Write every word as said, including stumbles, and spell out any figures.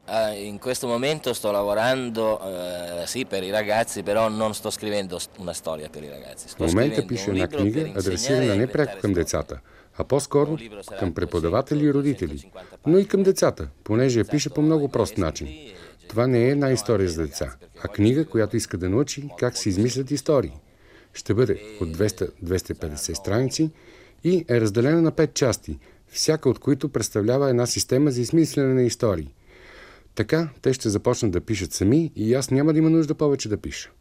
Ah, in questo momento sto lavorando eh, sì per i ragazzi, però non sto scrivendo una storia per i ragazzi. В Sto момента scrivendo пише un една libro per книга, insegnare адресирана a не пряко inventare към storie. децата, а Un по-скоро libro sarà към преподаватели и родители, duecento-duecentocinquanta но и pagine, към децата, понеже я пише по indirizzato ai много прост начин. maestri e Това не е genitori, една però anche история ai за деца, ragazzi, perché а voglio книга, scrivere която cose иска да научи molto как се molto измислят semplici. истории. Ще бъде от двеста до двеста и петдесет страници и е разделена на пет части, всяка от които представлява една система за измислене на истории. Така те ще започнат да пишат сами и аз няма да има нужда повече да пиша.